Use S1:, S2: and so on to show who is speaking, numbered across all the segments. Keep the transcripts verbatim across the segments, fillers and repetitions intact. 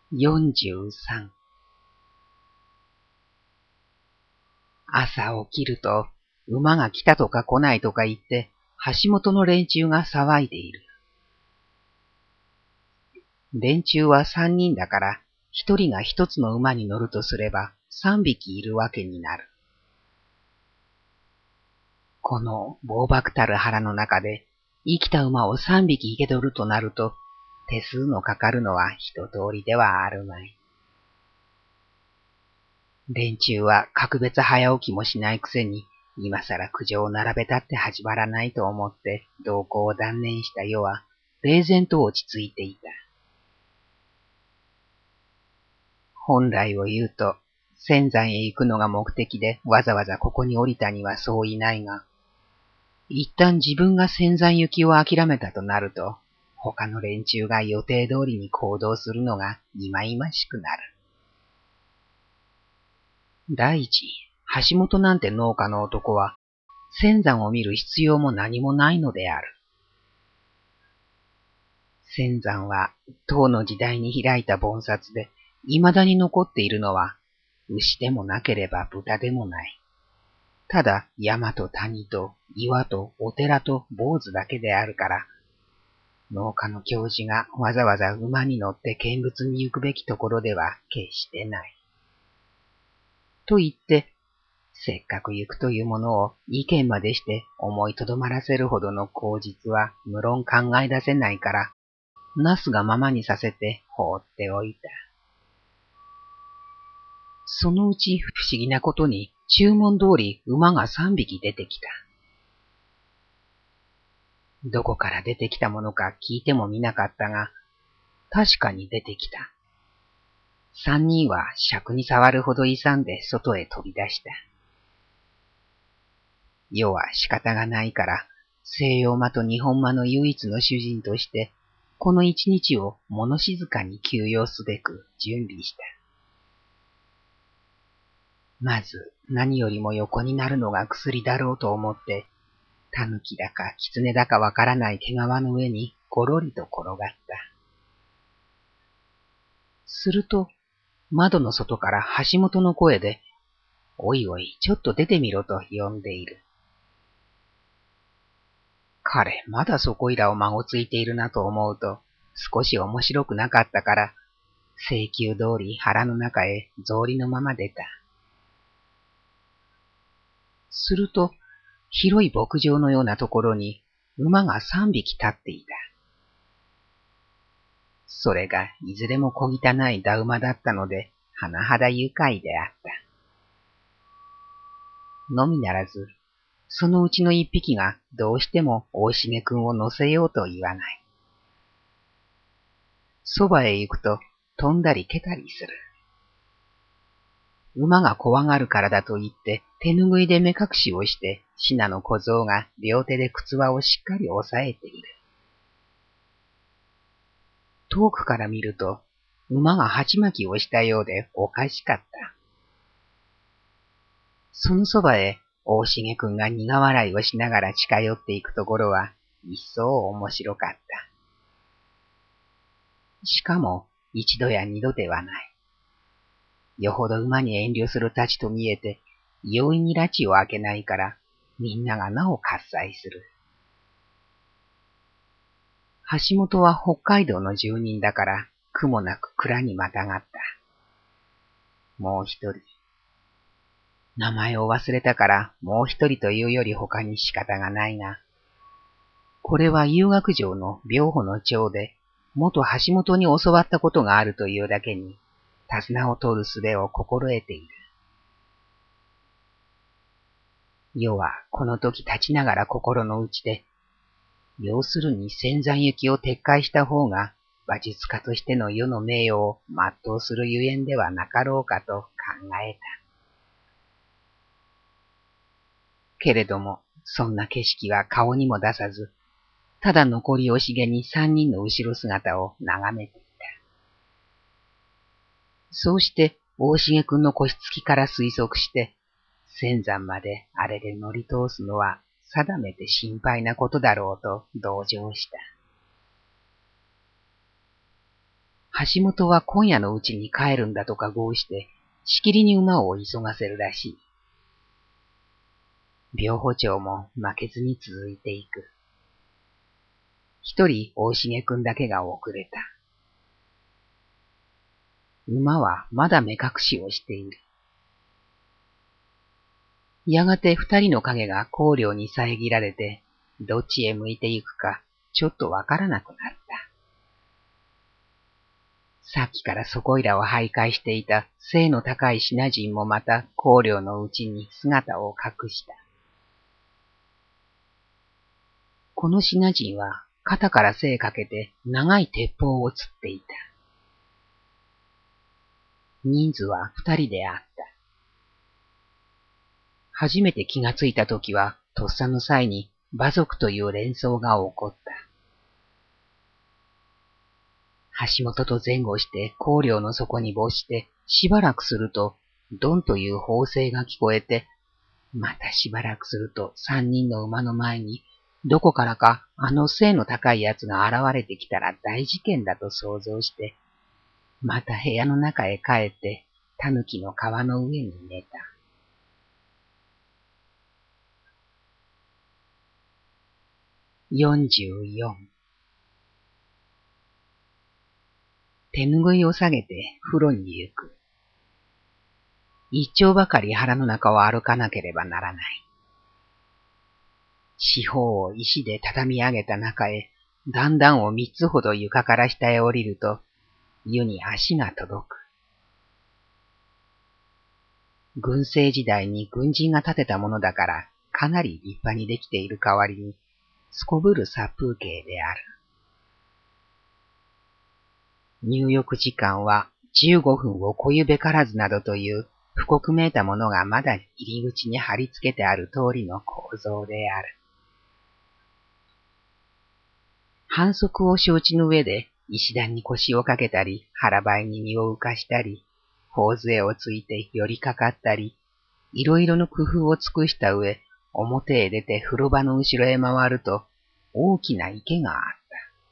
S1: よんじゅうさん朝起きると、馬が来たとか来ないとか言って、橋本の連中が騒いでいる。連中は三人だから、一人が一つの馬に乗るとすれば、三匹いるわけになる。この暴漠たる腹の中で、生きた馬を三匹生け取るとなると、手数のかかるのは一通りではあるまい。連中は格別早起きもしないくせに、今さら苦情を並べたって始まらないと思って同行を断念した世は、冷然と落ち着いていた。本来を言うと、仙山へ行くのが目的でわざわざここに降りたにはそういないが、一旦自分が仙山行きを諦めたとなると、他の連中が予定通りに行動するのが忌々しくなる。第一、橋本なんて農家の男は、仙山を見る必要も何もないのである。仙山は、唐の時代に開いた盆札で、未だに残っているのは、牛でもなければ豚でもない。ただ山と谷と岩とお寺と坊主だけであるから、農家の教授がわざわざ馬に乗って見物に行くべきところでは決してない。と言って、せっかく行くというものを意見までして思いとどまらせるほどの口実は無論考え出せないから、なすがままにさせて放っておいた。そのうち不思議なことに注文通り馬が三匹出てきた。どこから出てきたものか聞いてもみなかったが、確かに出てきた。三人は尺に触るほど勇んで外へ飛び出した。世は仕方がないから、西洋馬と日本馬の唯一の主人として、この一日を物静かに休養すべく準備した。まず何よりも横になるのが薬だろうと思って、狸だか狐だかわからない毛皮の上にごろりと転がった。すると、窓の外から橋本の声で、おいおい、ちょっと出てみろと呼んでいる。彼、まだそこいらをまごついているなと思うと、少し面白くなかったから、請求通り腹の中へ草履のまま出た。すると、広い牧場のようなところに馬が三匹立っていた。それがいずれも小汚いダ馬だったので、甚だ愉快であった。のみならず、そのうちの一匹がどうしても大重くんを乗せようと言わない。そばへ行くと飛んだり蹴たりする。馬が怖がるからだと言って手ぬぐいで目隠しをしてシナの小僧が両手で靴輪をしっかり押さえている。遠くから見ると馬が鉢巻きをしたようでおかしかった。そのそばへ大重くんが苦笑いをしながら近寄っていくところは一層面白かった。しかも一度や二度ではない。よほど馬に遠慮するたちと見えて、容易に拉致を開けないから、みんながなお喝采する。橋本は北海道の住人だから、苦もなく蔵にまたがった。もう一人。名前を忘れたから、もう一人というより他に仕方がないが、これは有楽城の病保の長で、元橋本に教わったことがあるというだけに、手綱を取る術を心得ている。世はこの時立ちながら心の内で、要するに仙山行きを撤回した方が馬術家としての世の名誉を全うするゆえんではなかろうかと考えた。けれども、そんな景色は顔にも出さず、ただ残り惜しげに三人の後ろ姿を眺めていた。そうして大重くんの腰つきから推測して、仙山まであれで乗り通すのは定めて心配なことだろうと同情した。 橋本は今夜のうちに帰るんだとか合して、しきりに馬を急がせるらしい。病歩調も負けずに続いていく。一人大重くんだけが遅れた。馬はまだ目隠しをしている。やがて二人の影が光亮に遮られて、どっちへ向いていくかちょっとわからなくなった。さっきからそこいらを徘徊していた背の高いシナ人もまた光亮のうちに姿を隠した。このシナ人は肩から背かけて長い鉄砲をつっていた。人数は二人であった。初めて気がついたときは、とっさの際に馬族という連想が起こった。橋本と前後して光亮の底に没して、しばらくすると、ドンという砲声が聞こえて、またしばらくすると三人の馬の前に、どこからかあの背の高いやつが現れてきたら大事件だと想像して、また部屋の中へ帰って、狸の皮の上に寝た。よんじゅうよん手ぬぐいを下げて風呂に行く。一丁ばかり腹の中を歩かなければならない。四方を石で畳み上げた中へ、段々を三つほど床から下へ降りると、湯に足が届く。軍政時代に軍人が建てたものだから、かなり立派にできている代わりに、すこぶる殺風景である。入浴時間はじゅうごふんを超ゆべからずなどという不刻めいたものがまだ入り口に貼り付けてある通りの構造である。反則を承知の上で石段に腰をかけたり、腹ばいに身を浮かしたり、頬杖をついて寄りかかったり、いろいろの工夫を尽くした上、表へ出て風呂場の後ろへ回ると、大きな池があった。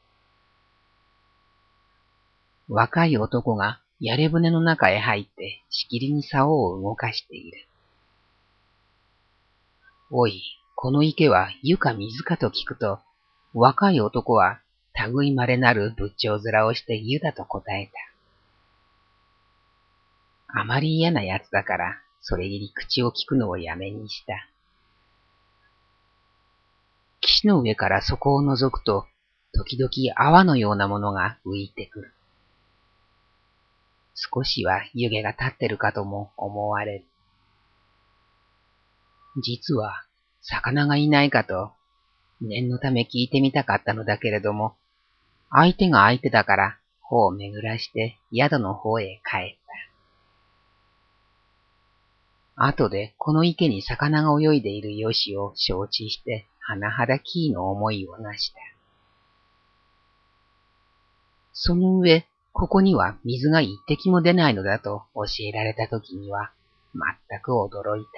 S1: 若い男がやれ船の中へ入ってしきりに竿を動かしている。おい、この池は湯か水かと聞くと、若い男は類まれなる仏頂面をして湯だと答えた。あまり嫌な奴だから、それぎり口を聞くのをやめにした。岸の上からそこを覗くと、時々泡のようなものが浮いてくる。少しは湯気が立ってるかとも思われる。実は、魚がいないかと、念のため聞いてみたかったのだけれども、相手が相手だから、帆を巡らして宿の方へ帰った。後でこの池に魚が泳いでいるよしを承知して、甚だきいの思いをなした。その上、ここには水が一滴も出ないのだと教えられたときには、全く驚いた。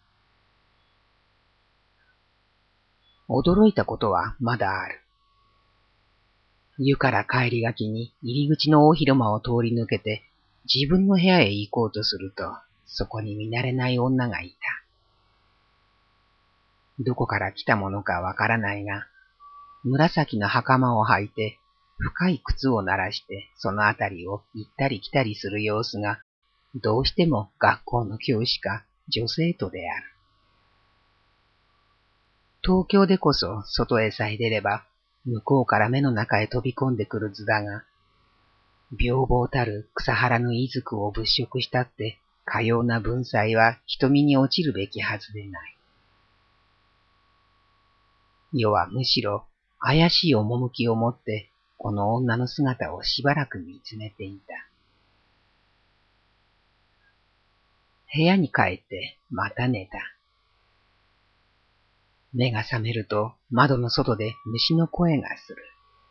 S1: 驚いたことはまだある。湯から帰りがきに入り口の大広間を通り抜けて自分の部屋へ行こうとすると、そこに見慣れない女がいた。どこから来たものかわからないが、紫の袴を履いて深い靴を鳴らしてそのあたりを行ったり来たりする様子が、どうしても学校の教師か女生徒である。東京でこそ外へさえ出れば、向こうから目の中へ飛び込んでくる図だが、病房たる草原の衣服を物色したって、かような文才は瞳に落ちるべきはずでない。世はむしろ怪しい趣を持って、この女の姿をしばらく見つめていた。部屋に帰ってまた寝た。目が覚めると窓の外で虫の声がする。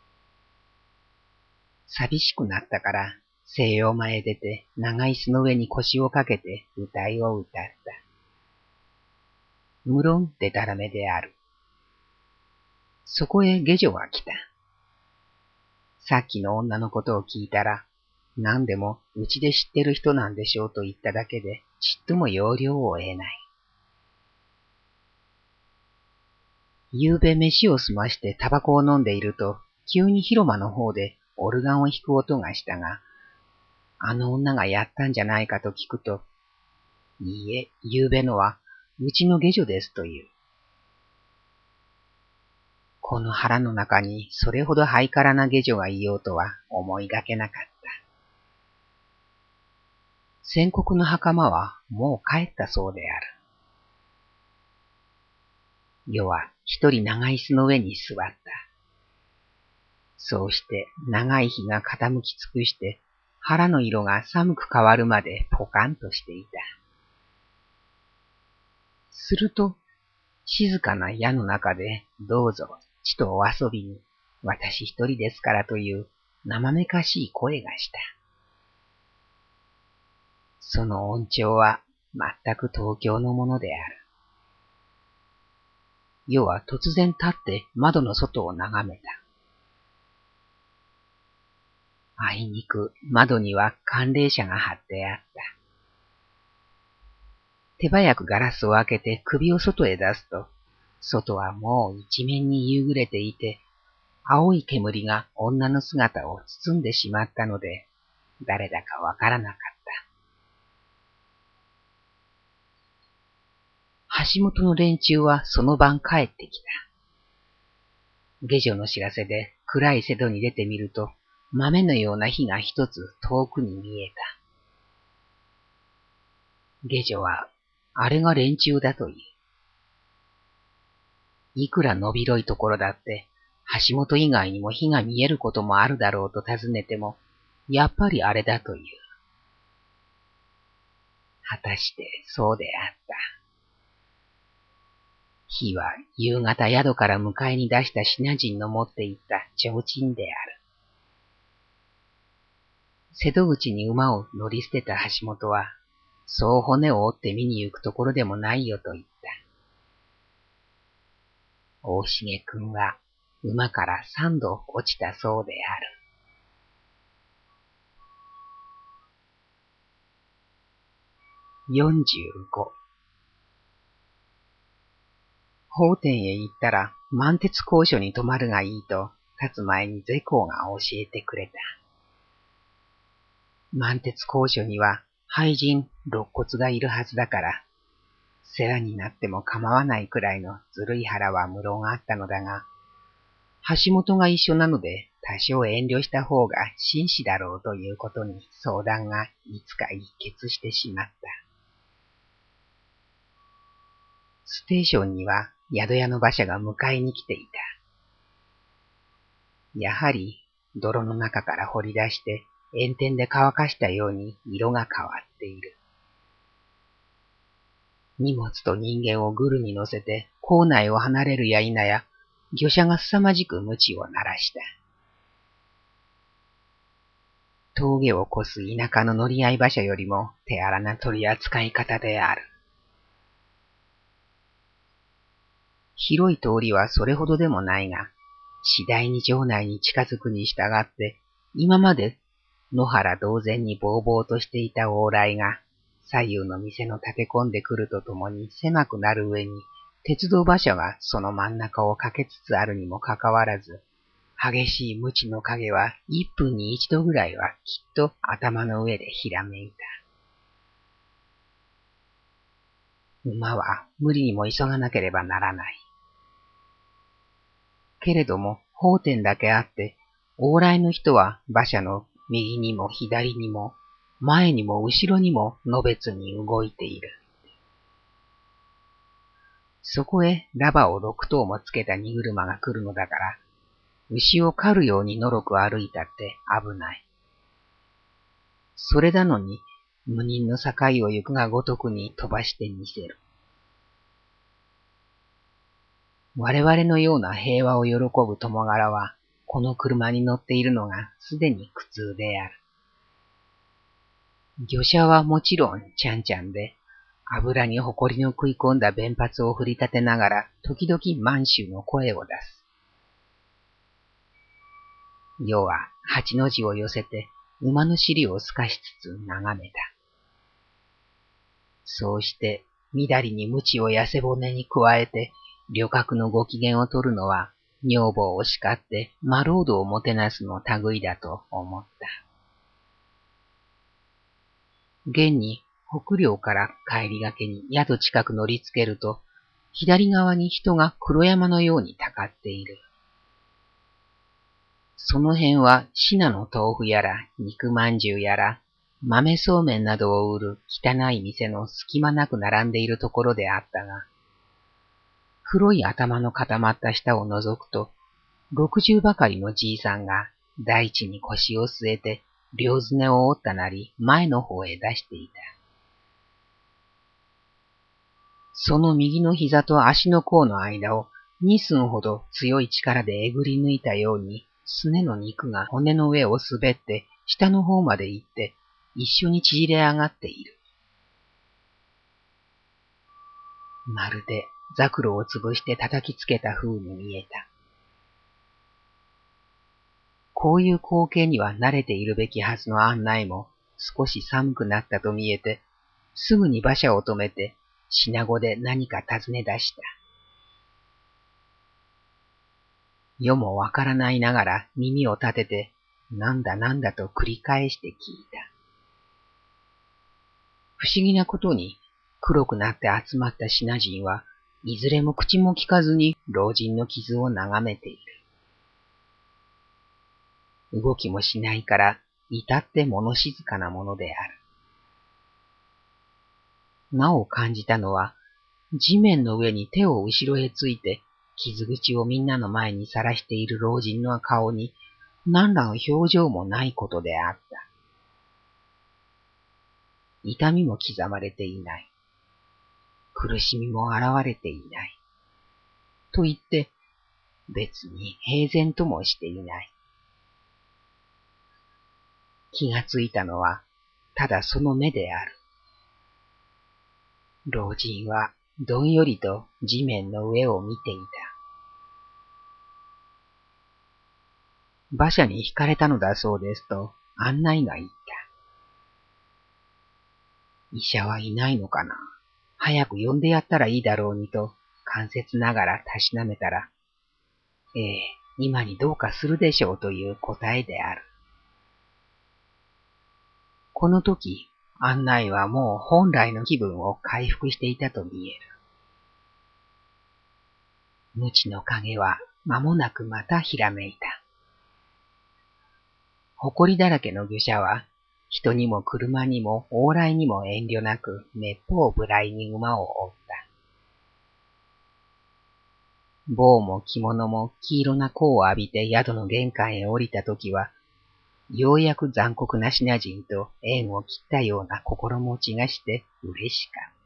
S1: 寂しくなったから西洋間へ出て長い椅子の上に腰をかけて歌いを歌った。無論でたらめである。そこへ下女が来た。さっきの女のことを聞いたら、 何でもうちで知ってる人なんでしょうと言っただけでちっとも要領を得ない。夕べ飯を済ましてタバコを飲んでいると、急に広間の方でオルガンを弾く音がしたが、あの女がやったんじゃないかと聞くと、いいえ、夕べのはうちの下女ですという。この腹の中にそれほどハイカラな下女がいようとは思いがけなかった。宣告の袴はもう帰ったそうである。余は一人長椅子の上に座った。そうして長い日が傾き尽くして腹の色が寒く変わるまでポカンとしていた。すると静かな矢の中でどうぞちとお遊びに私一人ですからという生めかしい声がした。その音調は全く東京のものである。余は突然立って窓の外を眺めた。あいにく窓には寒冷車が貼ってあった。手早くガラスを開けて首を外へ出すと、外はもう一面に夕暮れていて、青い煙が女の姿を包んでしまったので、誰だかわからなかった。橋本の連中はその晩帰ってきた。下女の知らせで暗い瀬戸に出てみると、豆のような火が一つ遠くに見えた。下女は、あれが連中だという。いくらのびろいところだって、橋本以外にも火が見えることもあるだろうと尋ねても、やっぱりあれだという。果たしてそうであった。火は夕方宿から迎えに出した品人の持っていった提灯である。瀬戸口に馬を乗り捨てた橋本は、そう骨を折って見に行くところでもないよと言った。大重くんは馬から三度落ちたそうである。よんじゅうご。法典へ行ったら満鉄高所に泊まるがいいと、立つ前にゼコウが教えてくれた。満鉄高所には俳人肋骨がいるはずだから、世話になっても構わないくらいのずるい腹は無論あったのだが、橋本が一緒なので多少遠慮した方が紳士だろうということに相談がいつか一決してしまった。ステーションには宿屋の馬車が迎えに来ていた。やはり泥の中から掘り出して炎天で乾かしたように色が変わっている。荷物と人間をぐるに乗せて校内を離れるや否や、漁車が凄まじく鞭を鳴らした。峠を越す田舎の乗り合い馬車よりも手荒な取り扱い方である。広い通りはそれほどでもないが、次第に城内に近づくに従って、今まで野原同然にぼうぼうとしていた往来が、左右の店の立て込んでくるとともに狭くなる上に、鉄道馬車はその真ん中を駆けつつあるにもかかわらず、激しい無知の影は一分に一度ぐらいはきっと頭の上でひらめいた。馬は無理にも急がなければならない。けれども、法典だけあって、往来の人は馬車の右にも左にも、前にも後ろにものべつに動いている。そこへラバを六頭もつけた荷車が来るのだから、牛を狩るようにのろく歩いたって危ない。それなのに、無人の境を行くがごとくに飛ばしてみせる。我々のような平和を喜ぶ友柄は、この車に乗っているのがすでに苦痛である。漁車はもちろんちゃんちゃんで、油に埃の食い込んだ弁髪を振り立てながら、時々満州の声を出す。夜は八の字を寄せて、 馬の尻を透かしつつ眺めた。そうして、みだりに鞭を痩せ骨に加えて、旅客のご機嫌を取るのは、女房を叱って、マロードをもてなすの類だと思った。現に、北領から帰りがけに宿近く乗りつけると、左側に人が黒山のようにたかっている。その辺はシナの豆腐やら肉まんじゅうやら豆そうめんなどを売る汚い店の隙間なく並んでいるところであったが、黒い頭の固まった舌を覗くと、六十ばかりのじいさんが大地に腰を据えて両ずねを折ったなり前の方へ出していた。その右の膝と足の甲の間を二寸ほど強い力でえぐり抜いたように、すねの肉が骨の上を滑って下の方まで行って一緒に縮れ上がっている。まるでザクロを潰して叩きつけた風に見えた。こういう光景には慣れているべきはずの案内も少し寒くなったと見えて、すぐに馬車を止めて品子で何か尋ね出した。世もわからないながら耳を立てて、なんだなんだと繰り返して聞いた。不思議なことに、黒くなって集まった品人はいずれも口も聞かずに老人の傷を眺めている。動きもしないから、至って物静かなものである。なお感じたのは、地面の上に手を後ろへついて、傷口をみんなの前にさらしている老人の顔に、何らの表情もないことであった。痛みも刻まれていない。苦しみも現れていない。と言って、別に平然ともしていない。気がついたのは、ただその目である。老人はどんよりと地面の上を見ていた。馬車に引かれたのだそうですと案内が言った。医者はいないのかな。早く呼んでやったらいいだろうにと関節ながらたしなめたら、ええ、今にどうかするでしょうという答えである。この時、案内はもう本来の気分を回復していたと見える。無知の影は間もなくまたひらめいた。埃だらけの愚者は、人にも車にも往来にも遠慮なく、めっぽう無頼に馬を追った。帽も着物も黄色な光を浴びて宿の玄関へ降りたときは、ようやく残酷な品人と縁を切ったような心持ちがして嬉しかった。